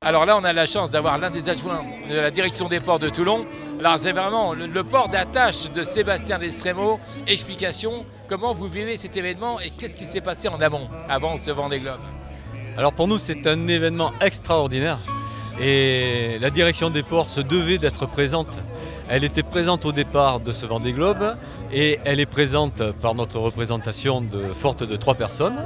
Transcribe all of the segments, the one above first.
Alors là, on a la chance d'avoir l'un des adjoints de la direction des ports de Toulon. Alors c'est vraiment le port d'attache de Sébastien Destremo. Explication, comment vous vivez cet événement et qu'est-ce qui s'est passé en amont, avant ce Vendée Globe? Alors pour nous, c'est un événement extraordinaire et la direction des ports se devait d'être présente. Elle était présente au départ de ce Vendée Globe et elle est présente par notre représentation forte de 3 personnes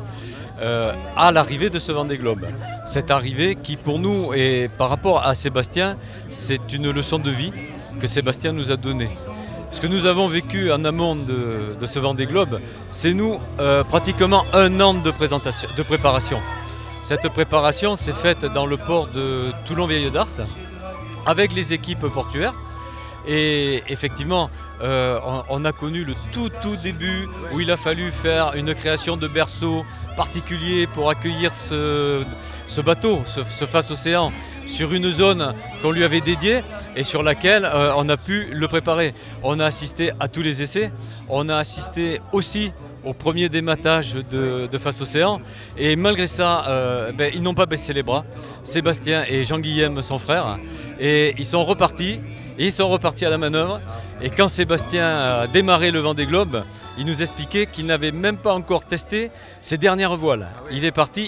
à l'arrivée de ce Vendée Globe. Cette arrivée qui pour nous et par rapport à Sébastien, c'est une leçon de vie que Sébastien nous a donnée. Ce que nous avons vécu en amont de ce Vendée Globe, c'est nous pratiquement 1 an de préparation. Cette préparation s'est faite dans le port de Toulon-Vieille-d'Ars avec les équipes portuaires. Et effectivement, on a connu le tout début où il a fallu faire une création de berceau particulier pour accueillir ce bateau, ce face océan, sur une zone qu'on lui avait dédiée et sur laquelle on a pu le préparer. On a assisté à tous les essais, on a assisté aussi au premier dématage de face océan et malgré ça, ils n'ont pas baissé les bras, Sébastien et Jean-Guillaume son frère, et ils sont repartis. Et ils sont repartis à la manœuvre. Et quand Sébastien a démarré le Vendée Globe, il nous expliquait qu'il n'avait même pas encore testé ses dernières voiles. Il est parti,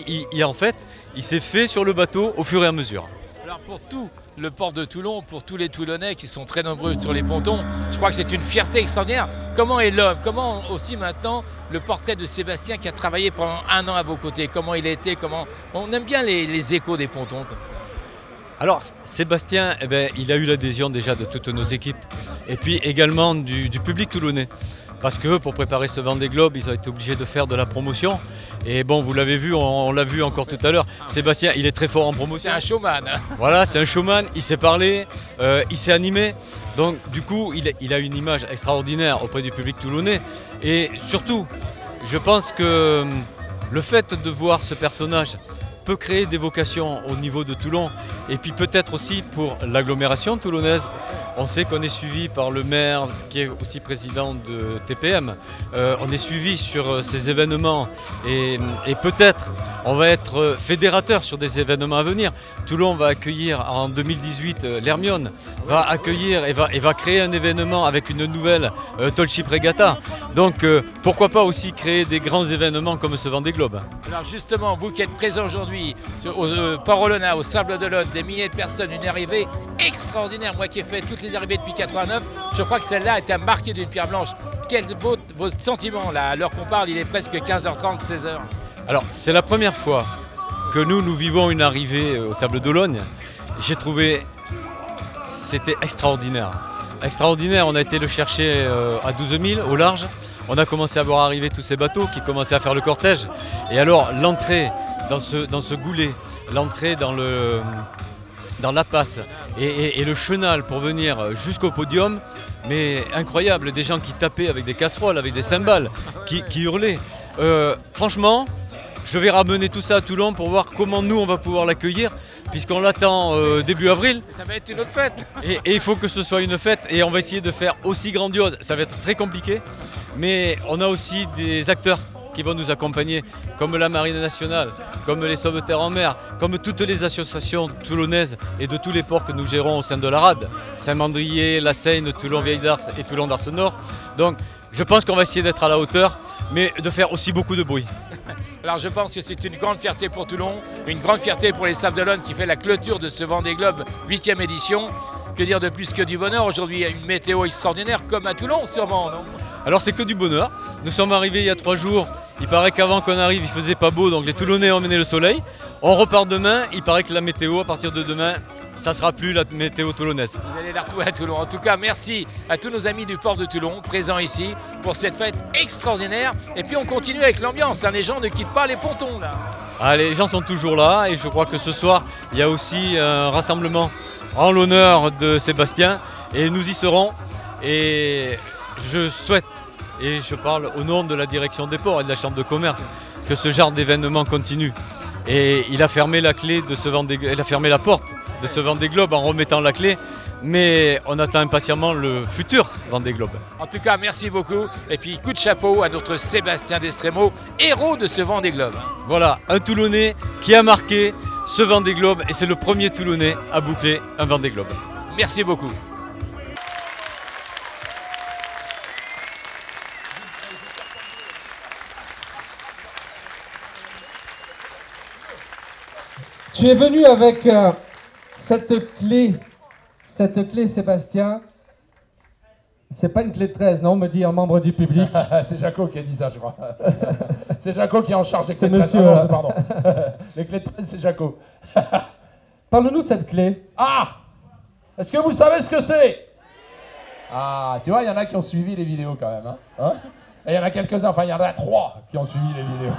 il s'est fait sur le bateau au fur et à mesure. Alors pour tout le port de Toulon, pour tous les Toulonnais qui sont très nombreux sur les pontons, je crois que c'est une fierté extraordinaire. Comment est l'homme? Comment aussi maintenant le portrait de Sébastien qui a travaillé pendant 1 an à vos côtés? Comment il a été? On aime bien les échos des pontons comme ça. Alors Sébastien, il a eu l'adhésion déjà de toutes nos équipes et puis également du public toulonnais. Parce que pour préparer ce Vendée Globe, ils ont été obligés de faire de la promotion. Et bon, vous l'avez vu, on l'a vu encore tout à l'heure. Sébastien, il est très fort en promotion. C'est un showman. Voilà, c'est un showman, il sait parler, il s'est animé. Donc du coup, il a une image extraordinaire auprès du public toulonnais. Et surtout, je pense que le fait de voir ce personnage peut créer des vocations au niveau de Toulon et puis peut-être aussi pour l'agglomération toulonnaise. On sait qu'on est suivi par le maire qui est aussi président de TPM. On est suivi sur ces événements et peut-être on va être fédérateur sur des événements à venir. Toulon va accueillir en 2018 l'Hermione, va accueillir et va créer un événement avec une nouvelle Tall Ship Regatta. Donc pourquoi pas aussi créer des grands événements comme ce Vendée Globe. Alors justement, vous qui êtes présent aujourd'hui au Port Olona, au Sable d'Olonne, des milliers de personnes, une arrivée extraordinaire. Moi qui ai fait toutes les arrivées depuis 89, je crois que celle-là a été marquée d'une pierre blanche. Quels vos sentiments là? À l'heure qu'on parle, il est presque 15h30, 16h. Alors c'est la première fois que nous vivons une arrivée au Sable d'Olonne. J'ai trouvé c'était extraordinaire. Extraordinaire, on a été le chercher à 12 000 au large. On a commencé à voir arriver tous ces bateaux qui commençaient à faire le cortège. Et alors l'entrée dans ce goulet, l'entrée dans la passe et le chenal pour venir jusqu'au podium, mais incroyable, des gens qui tapaient avec des casseroles, avec des cymbales, qui hurlaient. Franchement, je vais ramener tout ça à Toulon pour voir comment nous on va pouvoir l'accueillir, puisqu'on l'attend début avril. Ça va être une autre fête. Et il faut que ce soit une fête et on va essayer de faire aussi grandiose. Ça va être très compliqué, mais on a aussi des acteurs qui vont nous accompagner, comme la Marine nationale, comme les Sauveteurs en mer, comme toutes les associations toulonnaises et de tous les ports que nous gérons au sein de la RAD, Saint-Mandrier, La Seine, Toulon-Vieille-d'Ars et Toulon-d'Ars-Nord. Donc je pense qu'on va essayer d'être à la hauteur, mais de faire aussi beaucoup de bruit. Alors je pense que c'est une grande fierté pour Toulon, une grande fierté pour les Sables d'Olonne qui fait la clôture de ce Vendée Globe 8e édition. Que dire de plus que du bonheur? Aujourd'hui, il y a une météo extraordinaire, comme à Toulon sûrement, non? Alors c'est que du bonheur. Nous sommes arrivés il y a 3 jours. Il paraît qu'avant qu'on arrive, il faisait pas beau, donc les Toulonnais ont emmené le soleil. On repart demain. Il paraît que la météo, à partir de demain, ça sera plus la météo toulonnaise. Vous allez la retrouver à Toulon. En tout cas, merci à tous nos amis du port de Toulon, présents ici, pour cette fête extraordinaire. Et puis on continue avec l'ambiance. Les gens ne quittent pas les pontons là. Ah, les gens sont toujours là et je crois que ce soir, il y a aussi un rassemblement en l'honneur de Sébastien et nous y serons. Et je souhaite, et je parle au nom de la direction des ports et de la chambre de commerce, que ce genre d'événement continue. Et il a fermé la clé de ce il a fermé la porte de ce Vendée Globe en remettant la clé, mais on attend impatiemment le futur Vendée Globe. En tout cas, merci beaucoup. Et puis coup de chapeau à notre Sébastien Destremo, héros de ce Vendée Globe. Voilà, un Toulonnais qui a marqué ce Vendée Globe et c'est le premier Toulonnais à boucler un Vendée Globe. Merci beaucoup. Tu es venu avec cette clé, Sébastien. C'est pas une clé de 13, non, me dit un membre du public. C'est Jaco qui a dit ça, je crois. C'est Jaco qui est en charge des clés C'est de 13. monsieur, Ah non, pardon. Les clés de 13, c'est Jaco. Parle-nous de cette clé. Ah! Est-ce que vous savez ce que c'est? Ah, tu vois, il y en a qui ont suivi les vidéos quand même. Hein? Et il y en a quelques-uns, enfin il y en a 3 qui ont suivi les vidéos.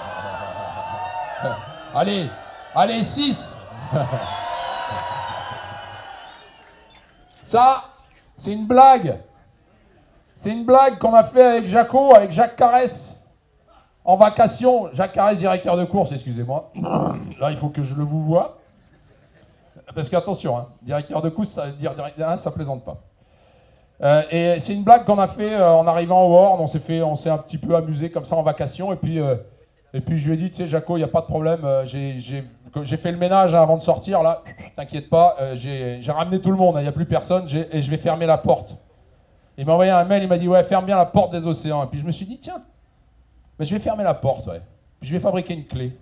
Allez, 6. Ça, c'est une blague. C'est une blague qu'on a fait avec Jaco, avec Jacques Carès, en vacation. Jacques Carès, directeur de course, excusez-moi. Là, il faut que je le vous voie. Parce qu'attention, hein, directeur de course, ça veut dire ça plaisante pas. Et c'est une blague qu'on a fait en arrivant au Horn. On s'est un petit peu amusé comme ça en vacation. Et puis je lui ai dit, tu sais, Jaco, il n'y a pas de problème. J'ai fait le ménage avant de sortir, là. T'inquiète pas, j'ai ramené tout le monde. Il n'y a plus personne et je vais fermer la porte. Il m'a envoyé un mail, il m'a dit, ouais, ferme bien la porte des océans. Et puis je me suis dit, tiens, ben, je vais fermer la porte, ouais. Puis je vais fabriquer une clé.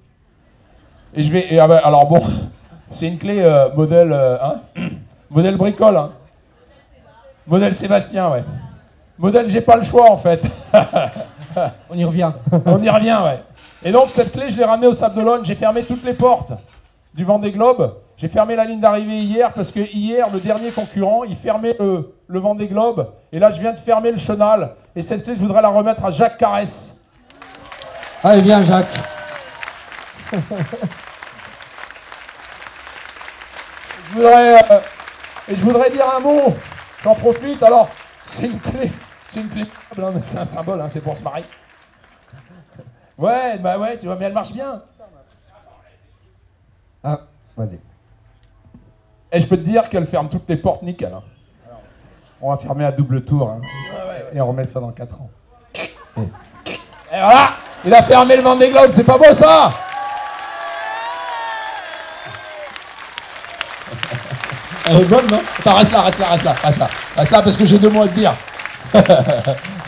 Alors bon, c'est une clé modèle, modèle bricole, hein. Modèle Sébastien, ouais. Modèle j'ai pas le choix, en fait. On y revient. On y revient, ouais. Et donc cette clé, je l'ai ramenée au Sable d'Olonne. J'ai fermé toutes les portes du Vendée Globe. J'ai fermé la ligne d'arrivée hier parce que hier, le dernier concurrent, il fermait le Vendée Globe. Et là, je viens de fermer le chenal. Et cette clé, je voudrais la remettre à Jacques Carès. Allez, viens, Jacques. Je voudrais dire un mot. J'en profite. Alors, c'est une clé, hein, mais c'est un symbole, hein, c'est pour se marier. Ouais, bah ouais, tu vois, mais elle marche bien. Ah, vas-y. Et je peux te dire qu'elle ferme toutes les portes nickel. Hein. On va fermer à double tour. Hein. Et on remet ça dans 4 ans. Et voilà, il a fermé le Vendée Globe, c'est pas beau ça? Elle est bonne, non? Attends, reste là, parce que j'ai 2 mots à te dire.